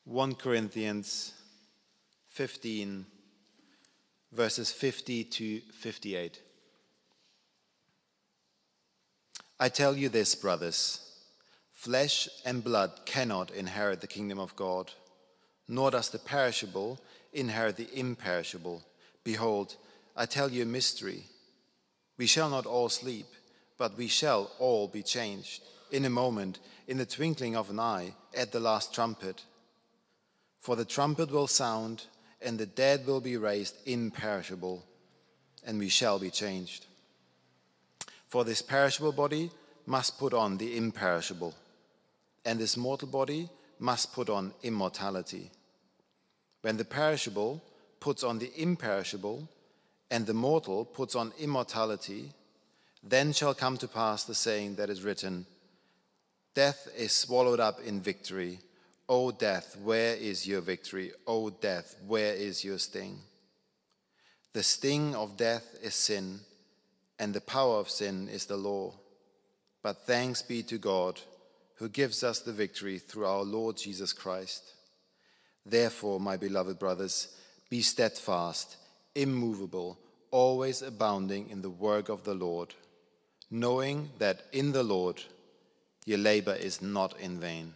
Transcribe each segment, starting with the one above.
1 Corinthians 15, verses 50 to 58. I tell you this, brothers, flesh and blood cannot inherit the kingdom of God, nor does the perishable inherit the imperishable. Behold, I tell you a mystery. We shall not all sleep, but we shall all be changed, in a moment, in the twinkling of an eye, at the last trumpet. For the trumpet will sound, and the dead will be raised imperishable, and we shall be changed. For this perishable body must put on the imperishable, and this mortal body must put on immortality. When the perishable puts on the imperishable, and the mortal puts on immortality, then shall come to pass the saying that is written, Death is swallowed up in victory. O death, where is your victory? O death, where is your sting? The sting of death is sin, and the power of sin is the law. But thanks be to God, who gives us the victory through our Lord Jesus Christ. Therefore, my beloved brothers, be steadfast, immovable, always abounding in the work of the Lord, knowing that in the Lord your labor is not in vain.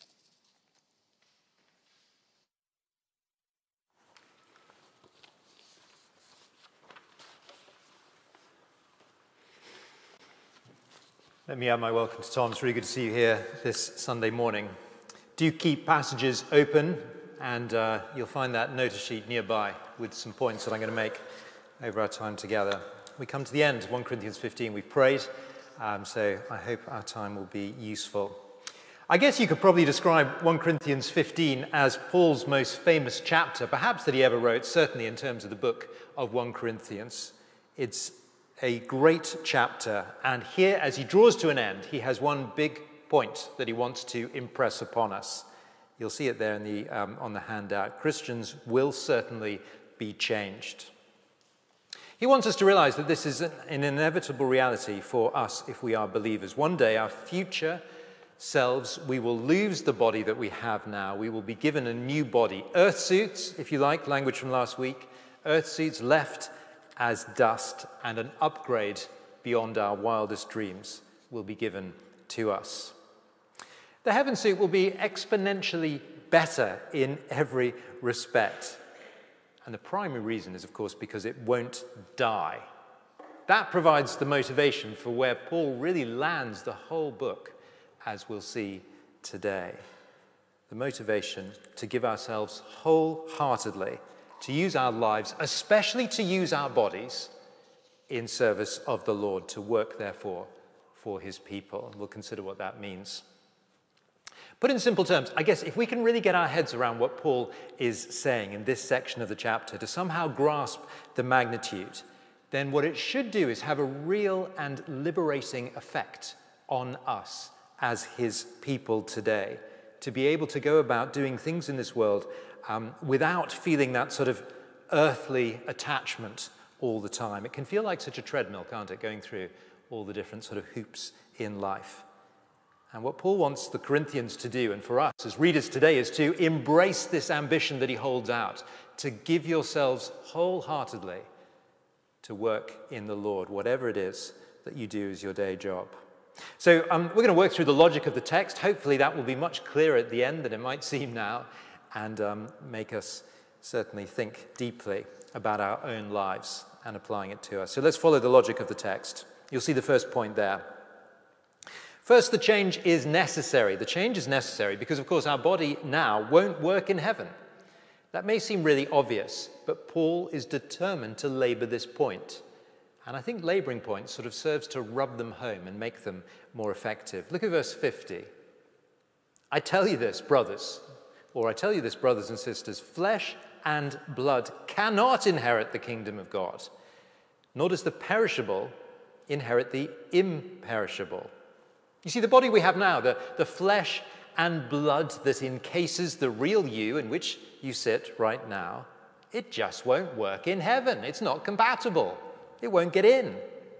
Let me add my welcome to Tom. It's really good to see you here this Sunday morning. Do keep passages open, and you'll find that notice sheet nearby with some points that I'm going to make over our time together. We come to the end of 1 Corinthians 15. We've prayed, so I hope our time will be useful. I guess you could probably describe 1 Corinthians 15 as Paul's most famous chapter, perhaps that he ever wrote, certainly in terms of the book of 1 Corinthians. It's a great chapter, and here, as he draws to an end, he has one big point that he wants to impress upon us. You'll see it there in the, on the handout. Christians will certainly be changed. He wants us to realize that this is an inevitable reality for us if we are believers. One day, our future selves, we will lose the body that we have now. We will be given a new body. Earth suits, if you like, language from last week. Earth suits left as dust, and an upgrade beyond our wildest dreams will be given to us. The heaven suit will be exponentially better in every respect. And the primary reason is, of course, because it won't die. That provides the motivation for where Paul really lands the whole book, as we'll see today. The motivation to give ourselves wholeheartedly, to use our lives, especially to use our bodies, in service of the Lord, to work, therefore, for his people. We'll consider what that means. Put in simple terms, I guess if we can really get our heads around what Paul is saying in this section of the chapter, to somehow grasp the magnitude, then what it should do is have a real and liberating effect on us as his people today, to be able to go about doing things in this world without feeling that sort of earthly attachment all the time. It can feel like such a treadmill, can't it, going through all the different sort of hoops in life. And what Paul wants the Corinthians to do, and for us as readers today, is to embrace this ambition that he holds out, to give yourselves wholeheartedly to work in the Lord, whatever it is that you do as your day job. So we're going to work through the logic of the text. Hopefully that will be much clearer at the end than it might seem now, and make us certainly think deeply about our own lives and applying it to us. So let's follow the logic of the text. You'll see the first point there. First, the change is necessary. The change is necessary because, of course, our body now won't work in heaven. That may seem really obvious, but Paul is determined to labor this point. And I think laboring points sort of serves to rub them home and make them more effective. Look at verse 50. I tell you this, brothers, and sisters, flesh and blood cannot inherit the kingdom of God, nor does the perishable inherit the imperishable. You see, the body we have now, the flesh and blood that encases the real you in which you sit right now, it just won't work in heaven. It's not compatible. It won't get in.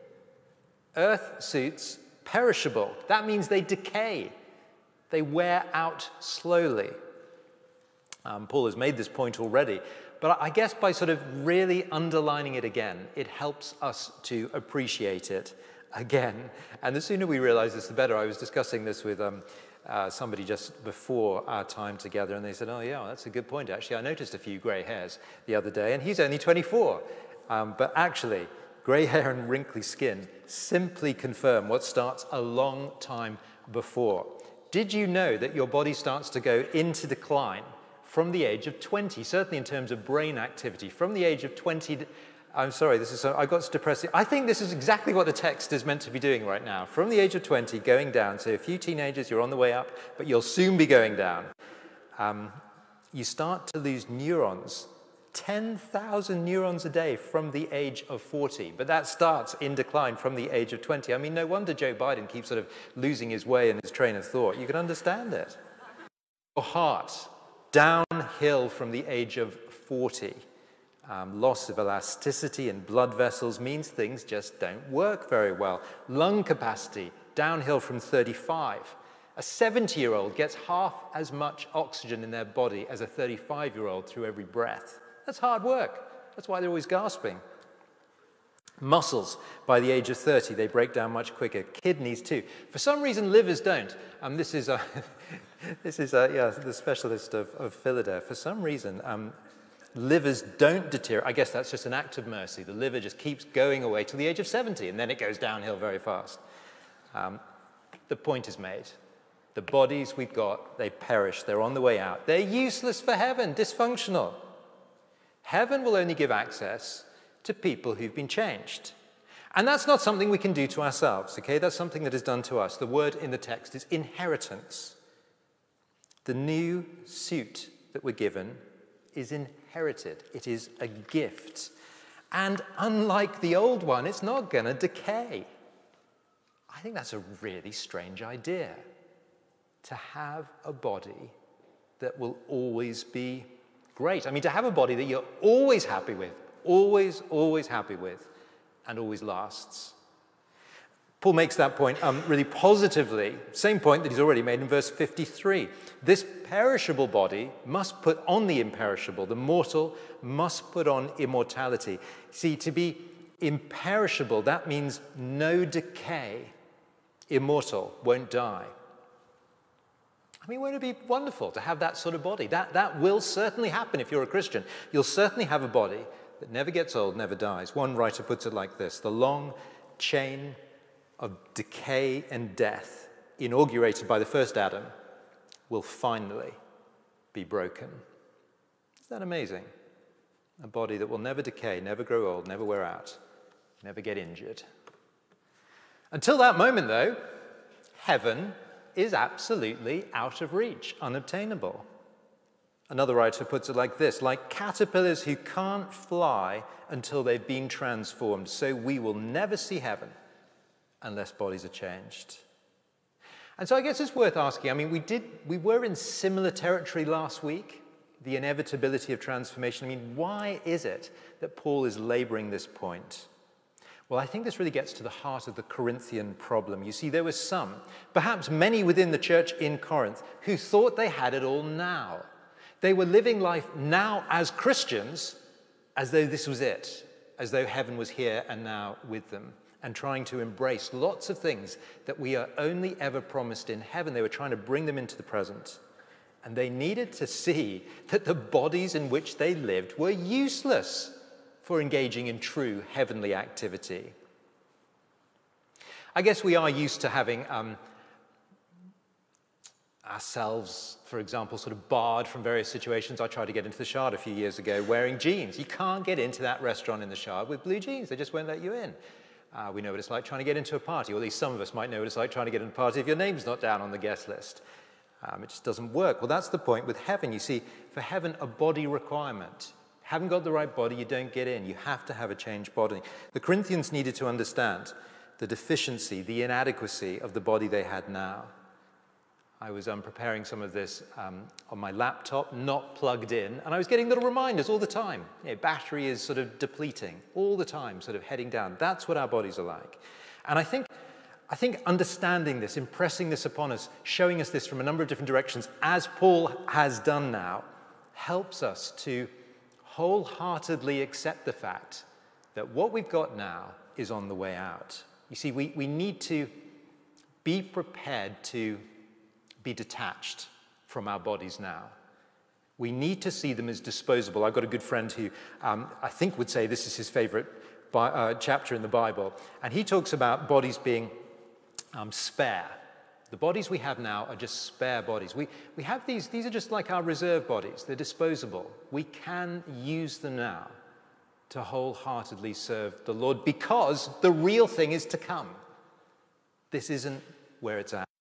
Earth suits perishable. That means they decay. They wear out slowly. Paul has made this point already, but I guess by sort of really underlining it again, it helps us to appreciate it again. And the sooner we realize this, the better. I was discussing this with somebody just before our time together, and they said, oh yeah, that's a good point actually. I noticed a few grey hairs the other day, and he's only 24. But actually, grey hair and wrinkly skin simply confirm what starts a long time before. Did you know that your body starts to go into decline from the age of 20, certainly in terms of brain activity, from the age of 20, I'm sorry, I got depressing. I think this is exactly what the text is meant to be doing right now. From the age of 20, going down. So a few teenagers, you're on the way up, but you'll soon be going down. You start to lose neurons, 10,000 neurons a day from the age of 40. But that starts in decline from the age of 20. I mean, no wonder Joe Biden keeps sort of losing his way in his train of thought. You can understand it. Your heart, downhill from the age of 40. Loss of elasticity in blood vessels means things just don't work very well. Lung capacity, downhill from 35. A 70-year-old gets half as much oxygen in their body as a 35-year-old through every breath. That's hard work. That's why they're always gasping. Muscles, by the age of 30, they break down much quicker. Kidneys, too. For some reason, livers don't. This is the specialist of Philadelphia. For some reason, livers don't deteriorate. I guess that's just an act of mercy. The liver just keeps going away till the age of 70, and then it goes downhill very fast. The point is made. The bodies we've got, they perish. They're on the way out. They're useless for heaven, dysfunctional. Heaven will only give access to people who've been changed. And that's not something we can do to ourselves, okay? That's something that is done to us. The word in the text is inheritance. The new suit that we're given is inherited. It is a gift. And unlike the old one, it's not going to decay. I think that's a really strange idea, to have a body that will always be great. I mean, to have a body that you're always happy with, always happy with, and always lasts. Paul makes that point really positively, same point that he's already made in verse 53. This perishable body must put on the imperishable. The mortal must put on immortality. See, to be imperishable, that means no decay. Immortal, won't die. I mean, won't it be wonderful to have that sort of body? That will certainly happen if you're a Christian. You'll certainly have a body that never gets old, never dies. One writer puts it like this: the long chain of decay and death, inaugurated by the first Adam, will finally be broken. Is that amazing? A body that will never decay, never grow old, never wear out, never get injured. Until that moment, though, heaven is absolutely out of reach, unobtainable. Another writer puts it like this: like caterpillars who can't fly until they've been transformed, so we will never see heaven unless bodies are changed. And so I guess it's worth asking, I mean, we were in similar territory last week, the inevitability of transformation. I mean, why is it that Paul is laboring this point? Well, I think this really gets to the heart of the Corinthian problem. You see, there were some, perhaps many within the church in Corinth, who thought they had it all now. They were living life now as Christians as though this was it, as though heaven was here and now with them, and trying to embrace lots of things that we are only ever promised in heaven. They were trying to bring them into the present. And they needed to see that the bodies in which they lived were useless for engaging in true heavenly activity. I guess we are used to having ourselves, for example, sort of barred from various situations. I tried to get into the Shard a few years ago wearing jeans. You can't get into that restaurant in the Shard with blue jeans. They just won't let you in. We know what it's like trying to get into a party, or at least some of us might know what it's like trying to get into a party if your name's not down on the guest list. It just doesn't work. Well, that's the point with heaven. You see, for heaven, a body requirement. Haven't got the right body, you don't get in. You have to have a changed body. The Corinthians needed to understand the deficiency, the inadequacy of the body they had now. I was preparing some of this on my laptop, not plugged in, and I was getting little reminders all the time. You know, battery is sort of depleting all the time, sort of heading down. That's what our bodies are like. And I think understanding this, impressing this upon us, showing us this from a number of different directions, as Paul has done now, helps us to wholeheartedly accept the fact that what we've got now is on the way out. You see, we need to be prepared to be detached from our bodies now. We need to see them as disposable. I've got a good friend who I think would say this is his favorite chapter in the Bible. And he talks about bodies being spare. The bodies we have now are just spare bodies. We have these are just like our reserve bodies. They're disposable. We can use them now to wholeheartedly serve the Lord because the real thing is to come. This isn't where it's at.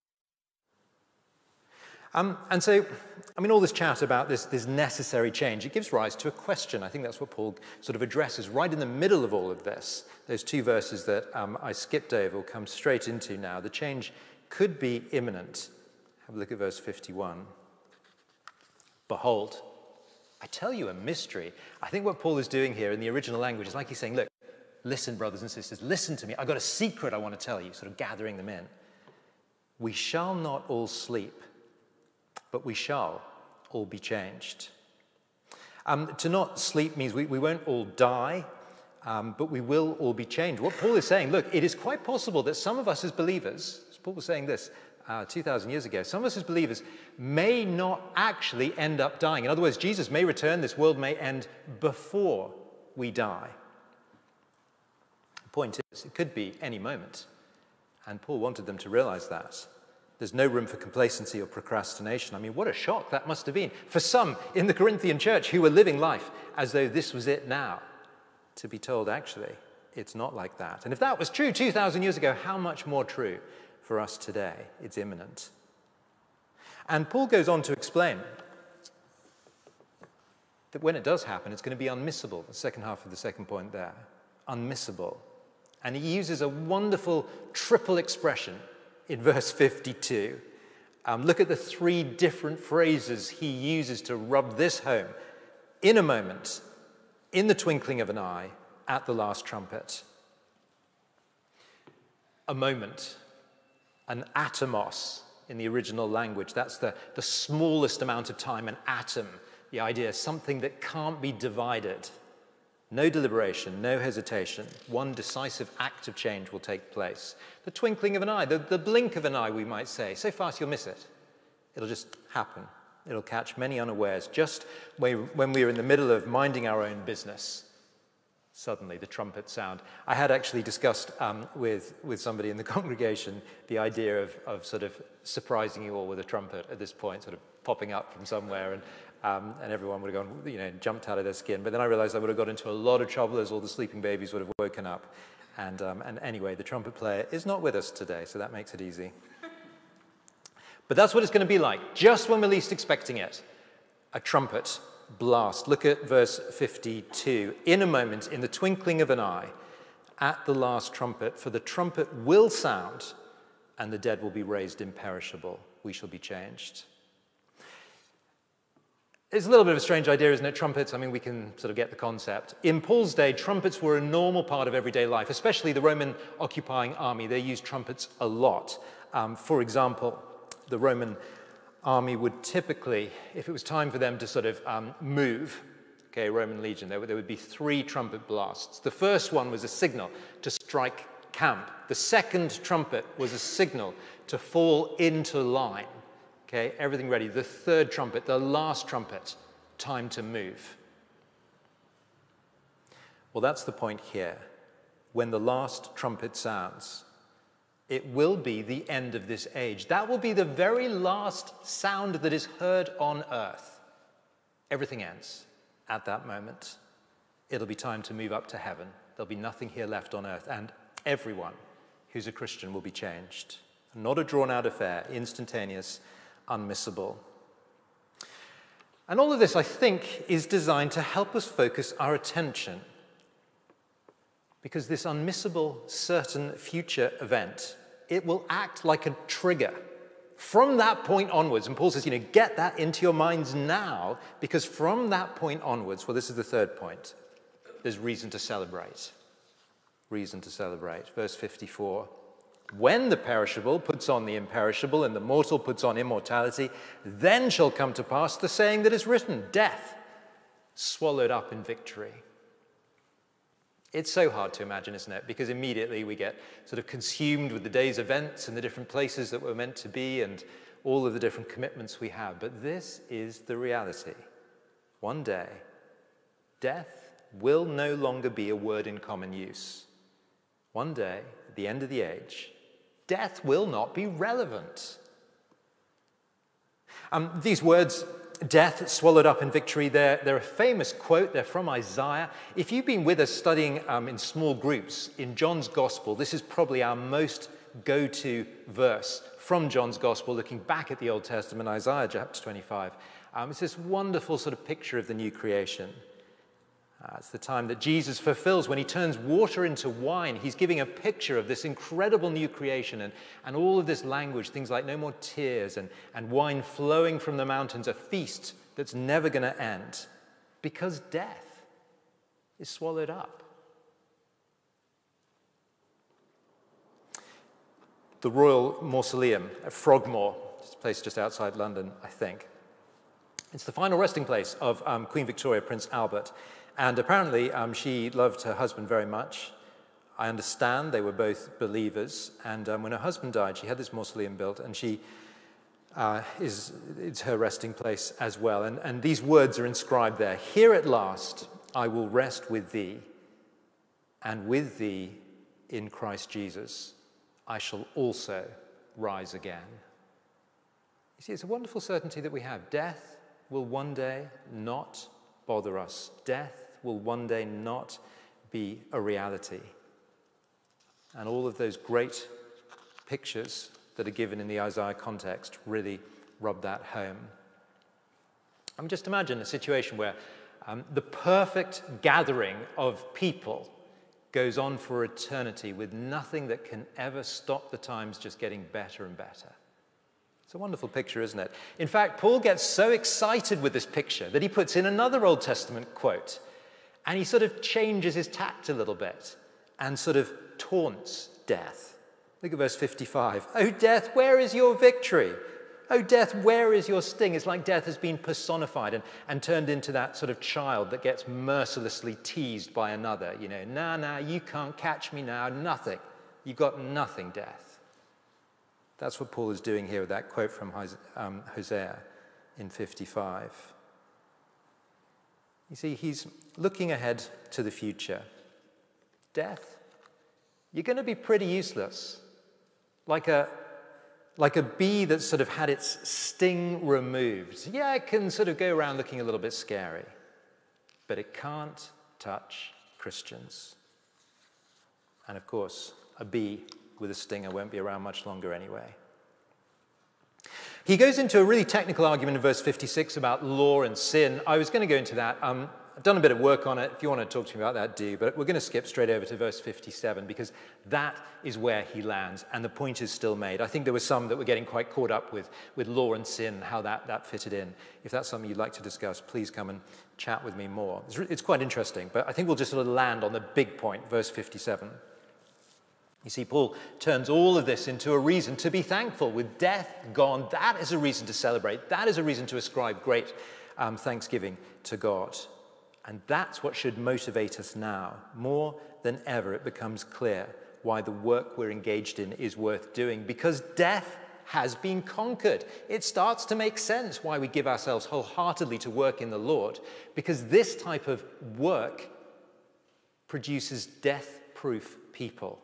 And so, I mean, all this chat about this necessary change, it gives rise to a question. I think that's what Paul sort of addresses right in the middle of all of this. Those two verses that I skipped over will come straight into now. The change could be imminent. Have a look at verse 51. Behold, I tell you a mystery. I think what Paul is doing here in the original language is like he's saying, look, listen, brothers and sisters, listen to me. I've got a secret I want to tell you, sort of gathering them in. We shall not all sleep, but we shall all be changed. To not sleep means we won't all die, but we will all be changed. What Paul is saying, look, it is quite possible that some of us as believers, as Paul was saying this 2,000 years ago, some of us as believers may not actually end up dying. In other words, Jesus may return, this world may end before we die. The point is, it could be any moment. And Paul wanted them to realize that. There's no room for complacency or procrastination. I mean, what a shock that must have been for some in the Corinthian church who were living life as though this was it now, to be told, actually, it's not like that. And if that was true 2,000 years ago, how much more true for us today? It's imminent. And Paul goes on to explain that when it does happen, it's going to be unmissable. The second half of the second point there, unmissable. And he uses a wonderful triple expression in verse 52. Look at the three different phrases he uses to rub this home. In a moment, in the twinkling of an eye, at the last trumpet. A moment, an atomos in the original language. That's the smallest amount of time, an atom. The idea, something that can't be divided. No deliberation, no hesitation. One decisive act of change will take place. The twinkling of an eye, the blink of an eye, we might say. So fast you'll miss it. It'll just happen. It'll catch many unawares. Just when we are in the middle of minding our own business, suddenly the trumpet sound. I had actually discussed with somebody in the congregation the idea of sort of surprising you all with a trumpet at this point, sort of popping up from somewhere, and everyone would have gone, jumped out of their skin. But then I realized I would have got into a lot of trouble as all the sleeping babies would have woken up. And anyway, the trumpet player is not with us today, so that makes it easy. But that's what it's going to be like, just when we're least expecting it. A trumpet blast. Look at verse 52. In a moment, in the twinkling of an eye, at the last trumpet, for the trumpet will sound, and the dead will be raised imperishable. We shall be changed. It's a little bit of a strange idea, isn't it? Trumpets, I mean, we can sort of get the concept. In Paul's day, trumpets were a normal part of everyday life, especially the Roman occupying army. They used trumpets a lot. For example, the Roman army would typically, if it was time for them to sort of move, Roman legion, there would be 3 trumpet blasts. The first one was a signal to strike camp. The second trumpet was a signal to fall into line. Okay, everything ready. The third trumpet, the last trumpet, time to move. Well, that's the point here. When the last trumpet sounds, it will be the end of this age. That will be the very last sound that is heard on earth. Everything ends at that moment. It'll be time to move up to heaven. There'll be nothing here left on earth, and everyone who's a Christian will be changed. Not a drawn-out affair, instantaneous, unmissable. And all of this, I think, is designed to help us focus our attention, because this unmissable, certain future event, it will act like a trigger from that point onwards. And Paul says, get that into your minds now, because from that point onwards, well, this is the third point, there's reason to celebrate. Reason to celebrate. Verse 54, When the perishable puts on the imperishable and the mortal puts on immortality, then shall come to pass the saying that is written, death swallowed up in victory. It's so hard to imagine, isn't it? Because immediately we get sort of consumed with the day's events and the different places that we're meant to be and all of the different commitments we have. But this is the reality. One day, death will no longer be a word in common use. One day, at the end of the age, death will not be relevant. These words, death swallowed up in victory, they're a famous quote. They're from Isaiah. If you've been with us studying in small groups in John's Gospel, this is probably our most go-to verse from John's Gospel, looking back at the Old Testament, Isaiah chapter 25. It's this wonderful sort of picture of the new creation. It's the time that Jesus fulfills when he turns water into wine. He's giving a picture of this incredible new creation and all of this language, things like no more tears and wine flowing from the mountains, a feast that's never going to end because death is swallowed up. The Royal Mausoleum at Frogmore, it's a place just outside London, I think. It's the final resting place of Queen Victoria, Prince Albert. And apparently, she loved her husband very much. I understand they were both believers. And when her husband died, she had this mausoleum built, and it's her resting place as well. And these words are inscribed there. Here at last, I will rest with thee, and with thee in Christ Jesus, I shall also rise again. You see, it's a wonderful certainty that we have. Death will one day not bother us. Death will one day not be a reality. And all of those great pictures that are given in the Isaiah context really rub that home. Just imagine a situation where the perfect gathering of people goes on for eternity with nothing that can ever stop the times just getting better and better. It's a wonderful picture, isn't it? In fact, Paul gets so excited with this picture that he puts in another Old Testament quote, and he sort of changes his tact a little bit and sort of taunts death. Look at verse 55. "O death, where is your victory? O death, where is your sting?" It's like death has been personified and turned into that sort of child that gets mercilessly teased by another. You know, nah, you can't catch me now, nothing. You got nothing, death. That's what Paul is doing here with that quote from Hosea in 55. You see, he's looking ahead to the future. Death, you're going to be pretty useless. Like a bee that's sort of had its sting removed. Yeah, it can sort of go around looking a little bit scary, but it can't touch Christians. And of course, a bee with a stinger won't be around much longer anyway. He goes into a really technical argument in verse 56 about law and sin. I was going to go into that. I've done a bit of work on it. If you want to talk to me about that, do. But we're going to skip straight over to verse 57 because that is where he lands, and the point is still made. I think there were some that were getting quite caught up with law and sin, how that fitted in. If that's something you'd like to discuss, please come and chat with me more. It's quite interesting, but I think we'll just sort of land on the big point, verse 57. You see, Paul turns all of this into a reason to be thankful. With death gone, that is a reason to celebrate. That is a reason to ascribe great thanksgiving to God. And that's what should motivate us now. More than ever, it becomes clear why the work we're engaged in is worth doing, because death has been conquered. It starts to make sense why we give ourselves wholeheartedly to work in the Lord, because this type of work produces death-proof people.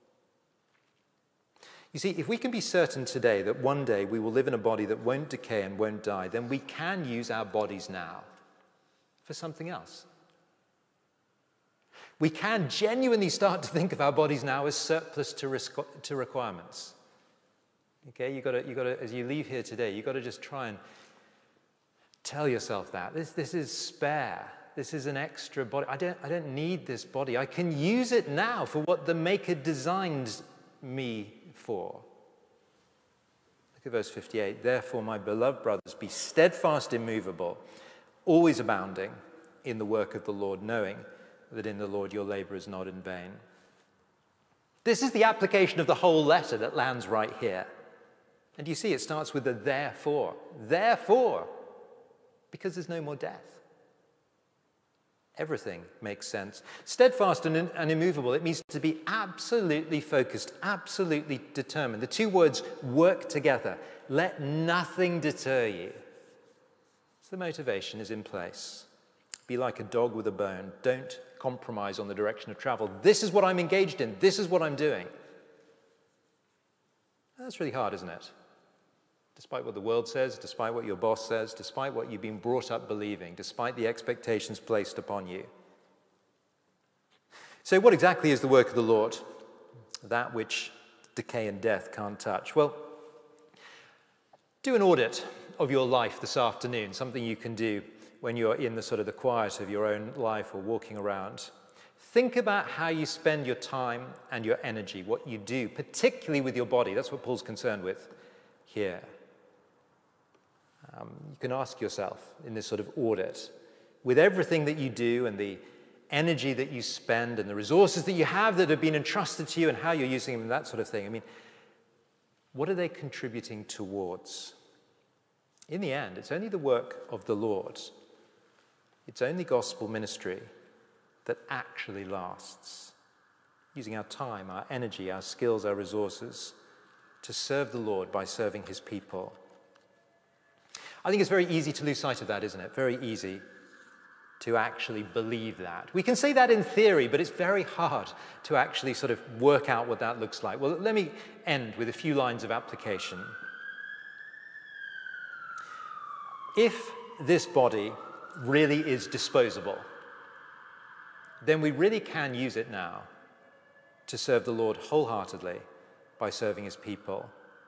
You see, if we can be certain today that one day we will live in a body that won't decay and won't die, then we can use our bodies now for something else. We can genuinely start to think of our bodies now as surplus to requirements. Okay, you got to, as you leave here today, you've got to just try and tell yourself that this is spare. This is an extra body. I don't need this body. I can use it now for what the Maker designed me for. Look at verse 58. "Therefore, my beloved brothers, be steadfast, immovable, always abounding in the work of the Lord, knowing that in the Lord your labor is not in vain." This is the application of the whole letter that lands right here. And you see, it starts with the therefore. Therefore, because there's no more death. Everything makes sense. Steadfast and immovable, it means to be absolutely focused, absolutely determined. The two words work together. Let nothing deter you. So the motivation is in place. Be like a dog with a bone. Don't compromise on the direction of travel. This is what I'm engaged in. This is what I'm doing. That's really hard, isn't it? Despite what the world says, despite what your boss says, despite what you've been brought up believing, despite the expectations placed upon you. So what exactly is the work of the Lord? That which decay and death can't touch. Well, do an audit of your life this afternoon, something you can do when you're in the quiet of your own life or walking around. Think about how you spend your time and your energy, what you do, particularly with your body. That's what Paul's concerned with here. You can ask yourself in this sort of audit, with everything that you do and the energy that you spend and the resources that you have that have been entrusted to you and how you're using them and that sort of thing. I mean, what are they contributing towards? In the end, it's only the work of the Lord. It's only gospel ministry that actually lasts. Using our time, our energy, our skills, our resources to serve the Lord by serving his people. I think it's very easy to lose sight of that, isn't it? Very easy to actually believe that. We can say that in theory, but it's very hard to actually sort of work out what that looks like. Well, let me end with a few lines of application. If this body really is disposable, then we really can use it now to serve the Lord wholeheartedly by serving his people.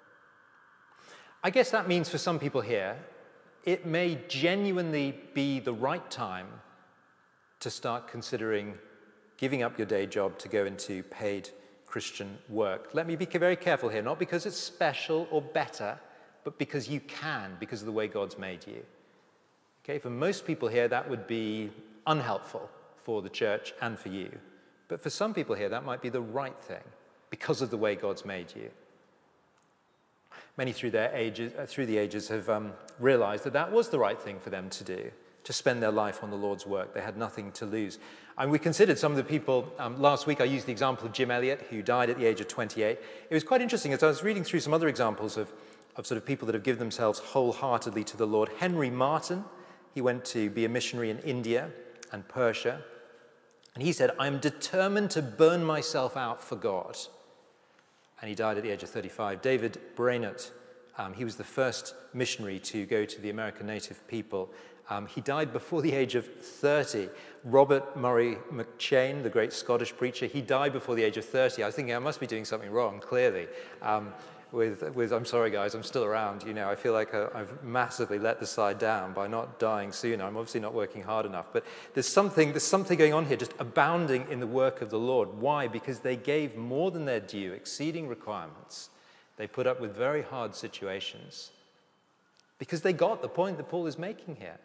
I guess that means for some people here, it may genuinely be the right time to start considering giving up your day job to go into paid Christian work. Let me be very careful here, not because it's special or better, but because you can, because of the way God's made you. Okay, for most people here, that would be unhelpful for the church and for you. But for some people here, that might be the right thing because of the way God's made you. Many through the ages have realized that that was the right thing for them to do, to spend their life on the Lord's work. They had nothing to lose. And we considered some of the people, last week I used the example of Jim Elliot, who died at the age of 28. It was quite interesting as I was reading through some other examples of sort of people that have given themselves wholeheartedly to the Lord. Henry Martin, he went to be a missionary in India and Persia. And he said, "I'm determined to burn myself out for God." And he died at the age of 35. David Brainerd, he was the first missionary to go to the American native people. He died before the age of 30. Robert Murray McCheyne, the great Scottish preacher, he died before the age of 30. I was thinking I must be doing something wrong, clearly. I'm sorry guys, I'm still around. You know, I feel like I've massively let the side down by not dying sooner. I'm obviously not working hard enough. But there's something going on here, just abounding in the work of the Lord. Why? Because they gave more than their due, exceeding requirements. They put up with very hard situations. Because they got the point that Paul is making here.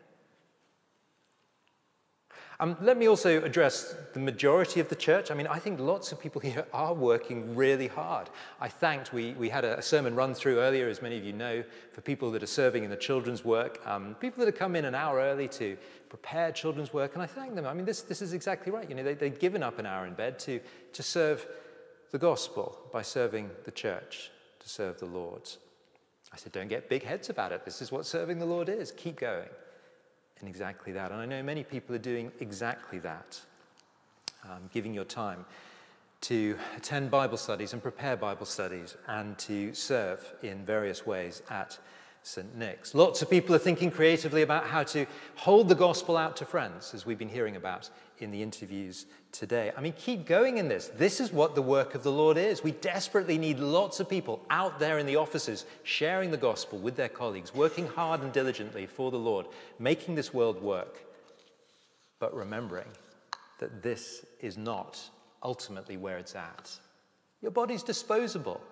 Let me also address the majority of the church. I mean, I think lots of people here are working really hard. We had a sermon run through earlier, as many of you know, for people that are serving in the children's work, people that have come in an hour early to prepare children's work, and I thank them. I mean, this is exactly right. You know, they've given up an hour in bed to serve the gospel by serving the church, to serve the Lord. I said, don't get big heads about it. This is what serving the Lord is. Keep going. And exactly that. And I know many people are doing exactly that, giving your time to attend Bible studies and prepare Bible studies and to serve in various ways at St. Nick's. Lots of people are thinking creatively about how to hold the gospel out to friends, as we've been hearing about in the interviews today. I mean, keep going in this. This is what the work of the Lord is. We desperately need lots of people out there in the offices sharing the gospel with their colleagues, working hard and diligently for the Lord, making this world work, but remembering that this is not ultimately where it's at. Your body's disposable.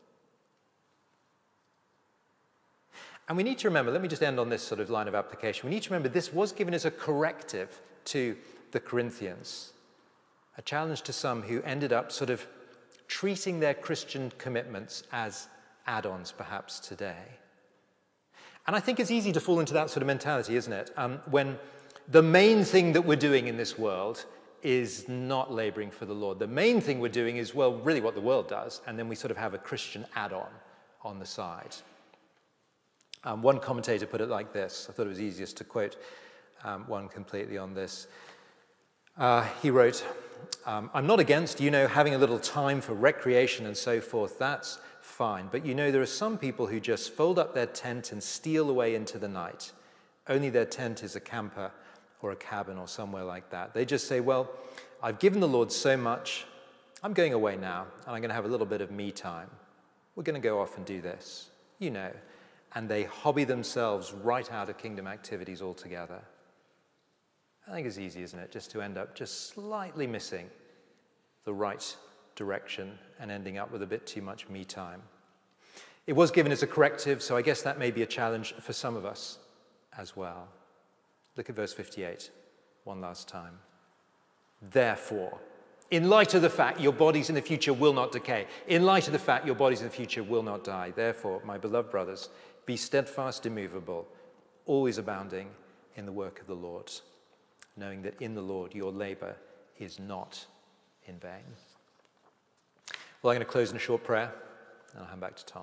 And we need to remember, let me just end on this sort of line of application. We need to remember this was given as a corrective to the Corinthians, a challenge to some who ended up sort of treating their Christian commitments as add-ons perhaps today. And I think it's easy to fall into that sort of mentality, isn't it? When the main thing that we're doing in this world is not laboring for the Lord. The main thing we're doing is, well, really what the world does, and then we sort of have a Christian add-on on the side. One commentator put it like this. I thought it was easiest to quote one completely on this. He wrote, I'm not against, having a little time for recreation and so forth. That's fine. But there are some people who just fold up their tent and steal away into the night. Only their tent is a camper or a cabin or somewhere like that. They just say, well, I've given the Lord so much. I'm going away now, and I'm going to have a little bit of me time. We're going to go off and do this, And they hobby themselves right out of kingdom activities altogether. I think it's easy, isn't it, just to end up just slightly missing the right direction and ending up with a bit too much me time. It was given as a corrective, so I guess that may be a challenge for some of us as well. Look at verse 58, one last time. Therefore, in light of the fact your bodies in the future will not decay, in light of the fact your bodies in the future will not die, therefore, my beloved brothers, be steadfast, immovable, always abounding in the work of the Lord, knowing that in the Lord your labor is not in vain. Well, I'm going to close in a short prayer, and I'll hand back to Tom.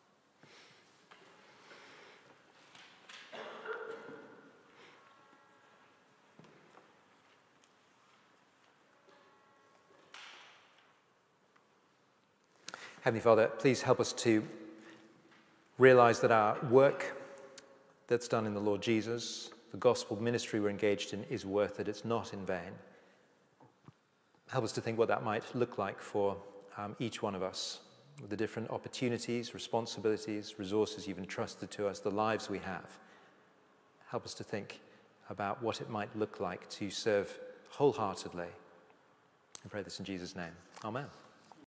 Heavenly Father, please help us to realize that our work that's done in the Lord Jesus, the gospel ministry we're engaged in, is worth it. It's not in vain. Help us to think what that might look like for each one of us, with the different opportunities, responsibilities, resources you've entrusted to us, the lives we have. Help us to think about what it might look like to serve wholeheartedly. I pray this in Jesus' name. Amen.